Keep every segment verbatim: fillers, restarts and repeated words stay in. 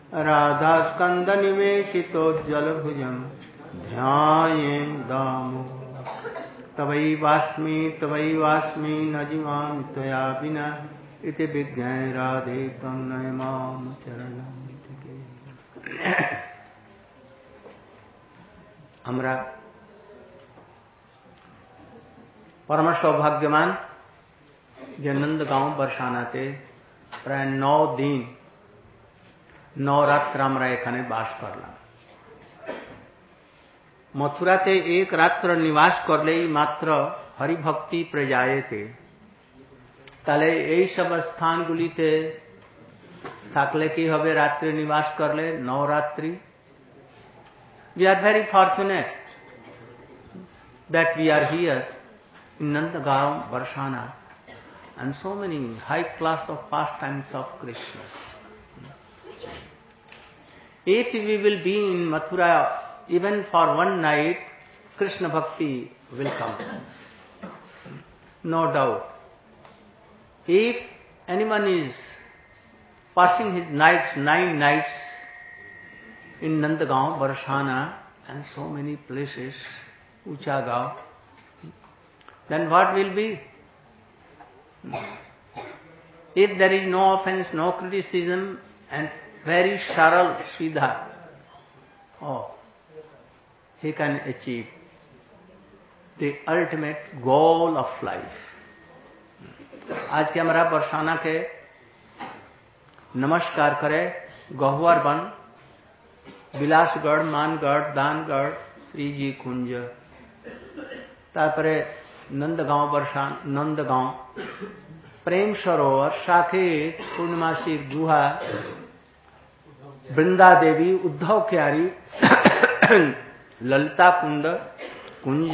राधा स्कंद निवेशितोज्ज्वलभुजं ध्यायेम दामोदरं तवैवास्मि तवैवास्मि न जीवामि त्वया विना इति विज्ञाय राधे त्वं नय मां चरणं। আমরা परम सौभाग्यवान যে নন্দগাঁও বর্ষানাতে প্রায় ন দিন নরাত্র আমরা এখানে বাস করলাম। মথুরাতে এক রাত্র নিবাস করলেই মাত্র হরিভক্তি প্রজায়েতে, তাহলে এই সব স্থানগুলিতে থাকলে কি হবে? রাত্রি নিবাস করলে নরাত্রি। We are very fortunate that we are here in Nandagaon, Barshana, and so many high class of pastimes of Krishna. If we will be in Mathura even for one night, Krishna Bhakti will come. No doubt. If anyone is passing his nights, nine nights in Nandagaon, Barshana, and so many places, Uchagaon, then what will be? If there is no offense, no criticism, and very saral, Siddha, oh, he can achieve the ultimate goal of life. आज के हमारा बरसाना के नमस्कार करे गहुवर बन, बिलासगढ़, मानगढ़, दानगढ़, श्रीजी कुंज, तापरे नंदगांव बरसान, नंदगांव, प्रेम सरोवर, साकेत, पूर्णमासी गुहा, वृंदा देवी, उद्धव क्यारी, ललिता कुंड, कुंज,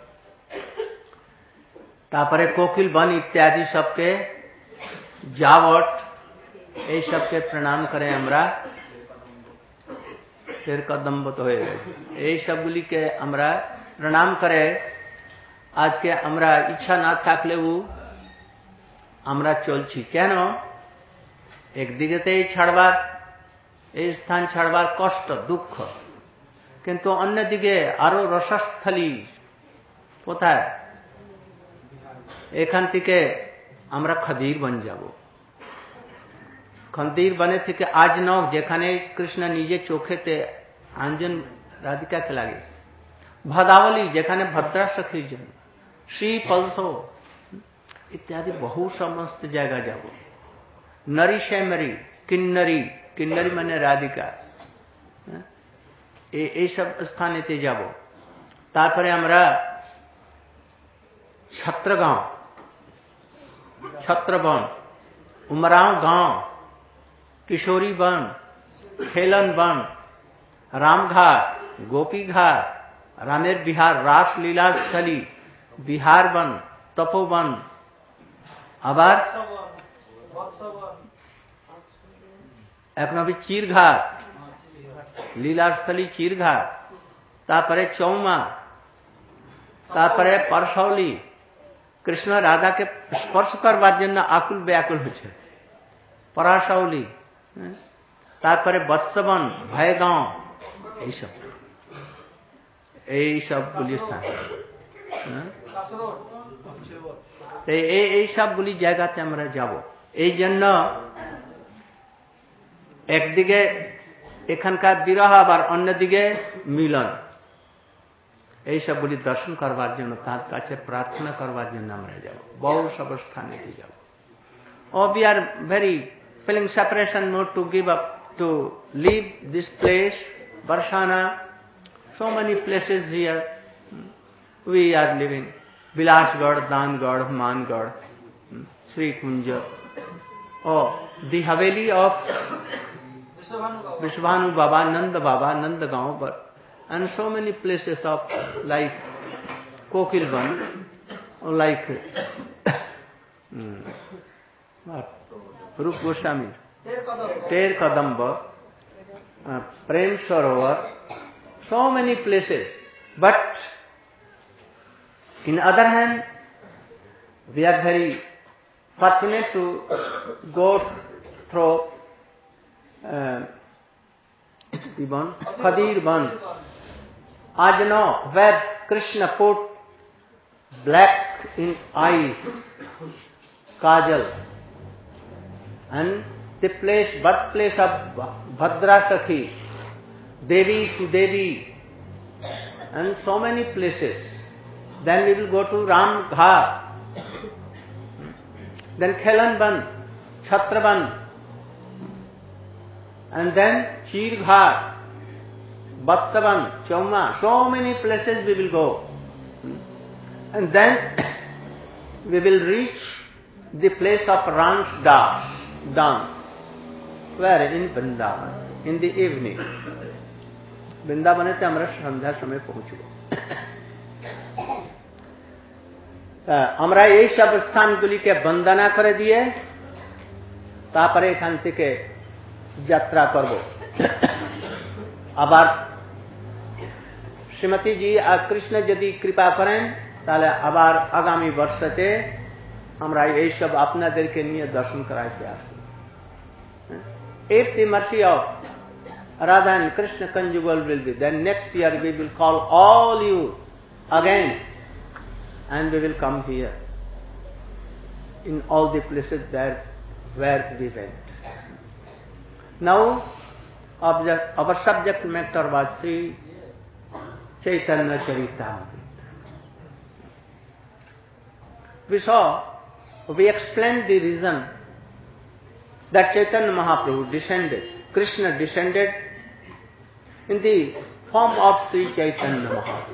तापरे कोकिल वन इत्यादि सबके जावट, ये सबके प्रणाम करें हमरा। तेर कदम तो है ये सबगुली के हमरा प्रणाम करे। आज के हमरा इच्छा ना थाकले वो আমরা চলছি কেন? একদিকেতেই ছাড়বার, এই স্থান ছাড়বার কষ্ট, দুঃখ, কিন্তু অন্যদিকে আরো রসস্থলী কোথায়? এখান থেকে আমরা খদির বন যাব। খদির বনে থেকে আজ নক, যেখানে কৃষ্ণ নিজে চোখেতে আঞ্জন রাধিকাকে লাগে, ভদাবলী যেখানে ভদ্রা সখীর জন্য, শ্রী পলসো इत्यादि बहु समस्त जगह যাব। नरी श्यामरी, किन्नरी, किन्नरी माने राधिका, এই সব স্থানেতে যাব। তারপরে আমরা ছত্রগাঁও, ছত্রবন, उमराव गांव, किशोरी वन, खेलन वन, रामघाट, गोपी घाट, रामेर बिहार, रासलीला स्थली, बिहार वन, तपोवन, আবার এখন আমি চিরঘাট, লীলাস্থলী চিরঘাট, তারপরে চৌমা, তারপরে পারশৌলি। কৃষ্ণ রাধাকে স্পর্শ করবার জন্য আকুল ব্যাকুল হচ্ছে, পরাশৌলি, তারপরে বৎসবন, ভয়গাঁও, এইসব এই সবগুলি স্থান, এই সবগুলি জায়গাতে আমরা যাব। এই জন্য একদিকে এখানকার বিরহ, আবার অন্যদিকে মিলন, এই সবগুলি দর্শন করবার জন্য, তার কাছে প্রার্থনা করবার জন্য আমরা যাব। বহু সব স্থানে যাব। ও we are very feeling separation mood to give up, to leave this place, Barshana, so many places here we are living. Bilasgarh, Dangarh, Mangarh, Shri Kunj, oh, the Haveli of Vishwanu Baba, Nanda Baba, Nandagaon, and so many places of like Kokilvan, or like what? Rup Goswami, Ter Kadamba, uh, Prem Sarovar, so many places, but in other hand, we are very fortunate to go through uh, even Khadir Ban, Ajno, where Krishna put black in eyes, Kajal, and the place, birthplace of Bhadra Sakhi, Devi to Devi, and so many places. Then we will go to Ram Ghat, then Khelan Ban, Chhatraban, and then Chir Ghat, Vatsavan, Chauma, so many places we will go. And then we will reach the place of Rans dance, dance. Where? In Vrindavan, in the evening. Vrindavan te amra sandhya samay pahunchbo. আমরা এই সব স্থানগুলিকে বন্দনা করে দিয়ে তারপরে এখান থেকে যাত্রা করব। আবার শ্রীমতী জি আর কৃষ্ণ যদি কৃপা করেন তাহলে আবার আগামী বর্ষতে আমরা এই সব আপনাদেরকে নিয়ে দর্শন করাইতে আসব। If the mercy of Radha and Krishna conjugal will be, then next year we will call all you again. And we will come here in all the places there where we went. Now, object, our subject matter was Sri Chaitanya Charitamrita. We saw, we explained the reason that Chaitanya Mahaprabhu descended, Krishna descended in the form of Sri Chaitanya Mahaprabhu.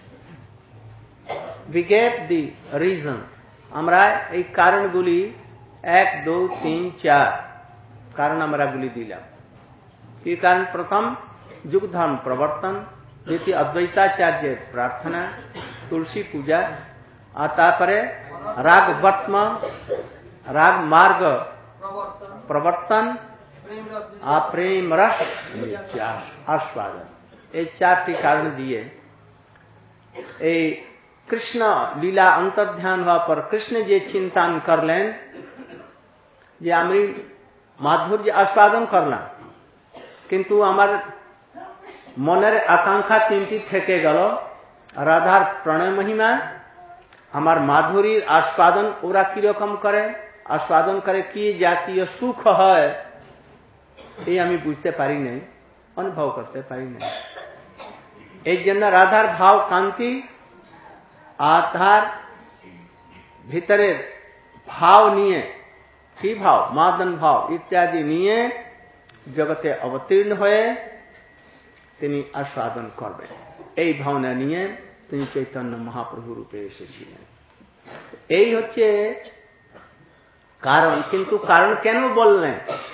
We gave the reasons. আমরা এই কারণগুলি এক দুই তিন চার কারণ আমরা গুলি দিলাম। এই কারণ প্রথম যুগ ধর্ম প্রবর্তন, দ্বিতীয় অদ্বৈতাচার্যের প্রার্থনা, তুলসী পূজা, আর তারপরে রাগ বর্তম, রাগ মার্গ প্রবর্তন আর প্রেম রস আস্বাদন, এই চারটি কারণ দিয়ে এই কৃষ্ণ লীলা অন্তর্ধান হওয়ার পর কৃষ্ণ যে চিন্তান করলেন যে আমি মাধুর্য আস্বাদন করলাম, কিন্তু আমার মনের আকাঙ্ক্ষা তিনটি থেকে গেল, রাধার প্রণয় মহিমা, আমার মাধুরীর আস্বাদন ওরা কিরকম করে, আস্বাদন করে কি জাতীয় সুখ হয় এই আমি বুঝতে পারি নাই, অনুভব করতে পারি নাই। এই জন্য রাধার ভাব কান্তি আর তার ভিতরের ভাব নিয়ে, কি ভাব, মাদন ভাব ইত্যাদি নিয়ে জগতে অবতীর্ণ হয়ে তিনি আস্বাদন করবেন, এই ভাবনা নিয়ে তিনি চৈতন্য মহাপ্রভু রূপে এসেছিলেন। এই হচ্ছে কারণ। কিন্তু কারণ কেন বললেন?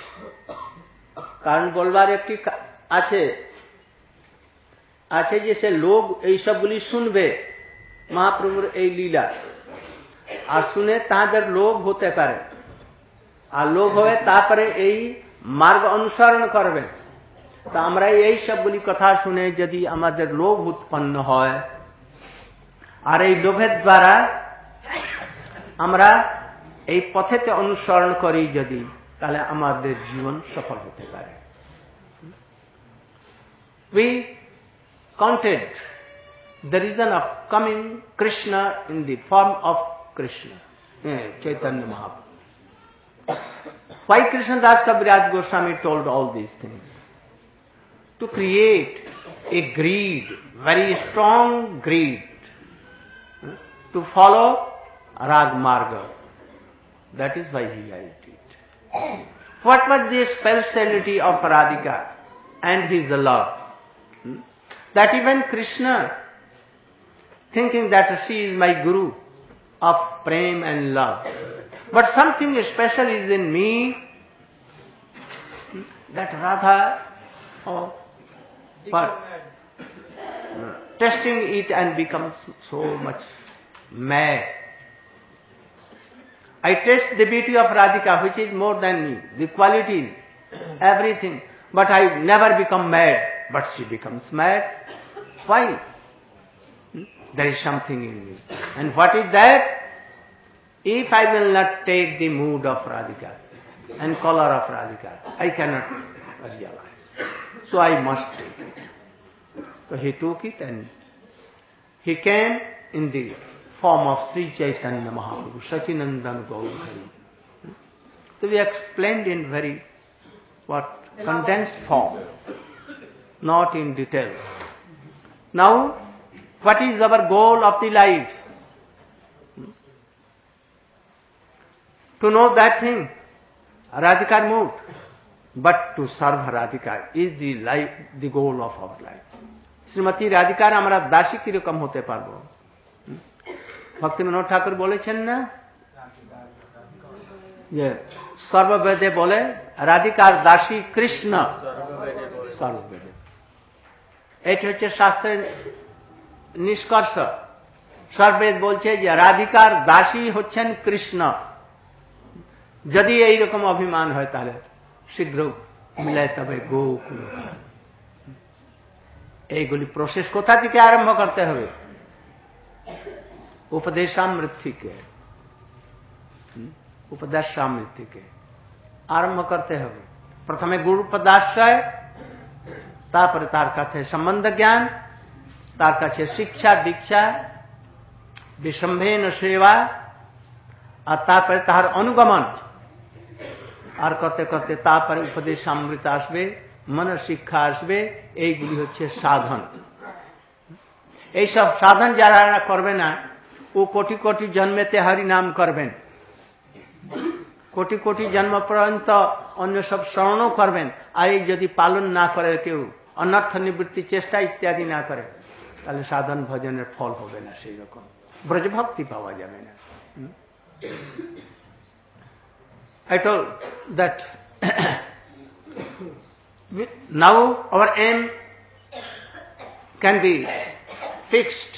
কারণ বলবার একটি আছে আছে যে সে লোক এইসবগুলি শুনবে, মহাপ্রভুর এই লীলা, আর শুনে তাদের লোভ হতে পারে, আর লোভ হয়ে তারপরে এই মার্গ অনুসরণ করবে। তা আমরা এই সবগুলি কথা শুনে যদি আমাদের লোভ উৎপন্ন হয় আর এই লোভের দ্বারা আমরা এই পথেতে অনুসরণ করি যদি, তাহলে আমাদের জীবন সফল হতে পারে। We counted the reason of coming Krishna in the form of Krishna, Chaitanya Mahaprabhu. Why Krishna Das Kaviraj Goswami told all these things? To create a greed, very strong greed, to follow Rag Marga. That is why he did it. What was the speciality of Radhika and his love? That even Krishna, thinking that she is my guru of prem and love, but something special is in me, that Radha, oh, but testing it and becomes so much mad. I taste the beauty of Radhika, which is more than me, the quality, everything, but I never become mad, but she becomes mad. Why? There is something in me. And what is that? If I will not take the mood of Radhika and color of Radhika, I cannot realize. so I must take it. So he took it and he came in the form of Sri Chaitanya Mahaprabhu, Sachinandan Gaur Hari. So we explained in very, what, condensed form, not in detail. Now, what is our goal of the life? To know that thing, Radhika moved, but to serve Radhika is the life, the goal of our life. Shrimati রাধিকার আমরা দাসী কিরকম হতে পারবো? ভক্তিবিনোদ ঠাকুর বলেছেন না যে সর্ববেদে বলে রাধিকার দাসী কৃষ্ণ সর্ববেদে। এটি হচ্ছে শাস্ত্রের নিষ্কর্ষ। সর্ববেদ বলছে যে রাধিকার দাসী হচ্ছেন কৃষ্ণ। যদি এইরকম অভিমান হয় তাহলে শীঘ্র মিলায় তবে গোকুল। এইগুলি প্রসেস কোথা থেকে আরম্ভ করতে হবে? উপদেশামৃত থেকে, উপদেশামৃত থেকে আরম্ভ করতে হবে। প্রথমে গুরুপদাশ্রয়, তারপরে তার কাছে সম্বন্ধ জ্ঞান, তার কাছে শিক্ষা দীক্ষা, বিসম্ভেন সেবা, আর তারপরে তাহার অনুগমন, আর করতে করতে তারপরে উপদেশামৃত আসবে, মন শিক্ষা আসবে। এইগুলি হচ্ছে সাধন। এইসব সাধন যারা করবে না, ও কোটি কোটি জন্মেতে হরি নাম করবেন, কোটি কোটি জন্ম পর্যন্ত অন্য সব স্মরণও করবেন, আর এই যদি পালন না করে কেউ, অনর্থ নিবৃত্তি চেষ্টা ইত্যাদি না করে, তাহলে সাধন ভজনের ফল হবে না, সেই রকম ব্রজভক্তি পাওয়া যাবে না। I told that now our aim can be fixed,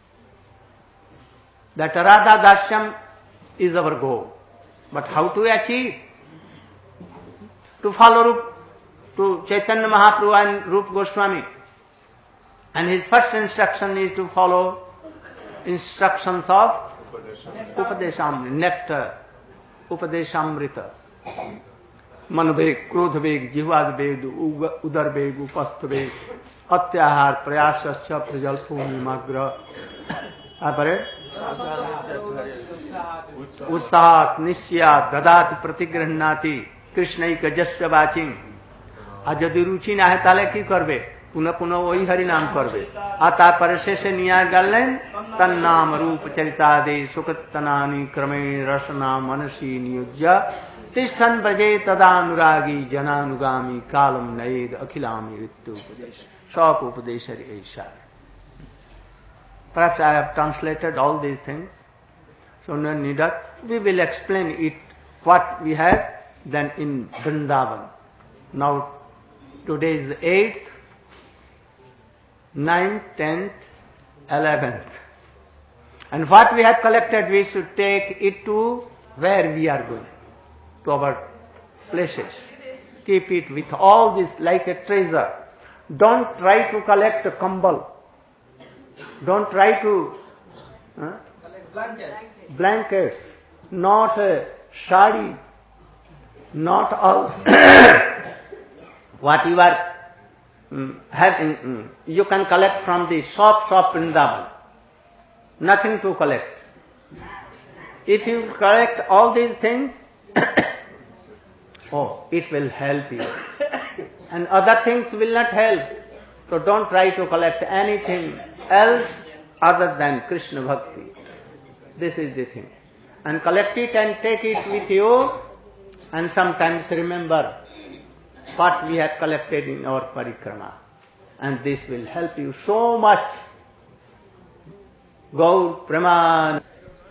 that Radha Dasyam is our goal. But how to achieve? To follow Rup, to Chaitanya Mahaprabhu and Rup Goswami. And his first instruction is to follow instructions of Upadeshamrita, nectar, Upadeshamrita. मनोवेग, क्रोध वेग, जिह्वाद वेग, उदर वेग, उपस्थ वेग, अत्याहार, प्रयास, प्रजल्पो निमग्र, तारपरे उत्साह, निश्चय, ददाति प्रतिगृह्णाति, कृष्णैक जस्य वाचिं। আর যদি রুচি না হয় তাহলে কি করবে? পুনঃ পুনঃ ওই হরি নাম করবে। আর তারপরে শেষে নিয়ে গেলেন তার নাম রূপ চরিতাদে সুকৃতনানি ক্রমে রসনা মনসী নিয়োজ্য তিষ্ঠন ব্রজে তদানুরাগী জনানুগামী কালম নয়েদ অখিলামি ঋতুপদেশ। সব উপদেশের এইসা। Perhaps I have translated all these things, so no need that. We will explain it what we have then in Vrindavan. Now today is eighth, ninth, tenth, eleventh. And what we have collected, we should take it to where we are going, to our places. Keep it with all this like a treasure. Don't try to collect a kambal. Don't try to huh? blankets. blankets, not a shadi, not all what you are um, having. Um, you can collect from the shops of Vrindavan. Nothing to collect. If you collect all these things, oh, it will help you. And other things will not help. So don't try to collect anything else other than Krishna Bhakti. This is the thing. And collect it and take it with you, and sometimes remember what we have collected in our parikrama. And this will help you so much. Gaur Praman.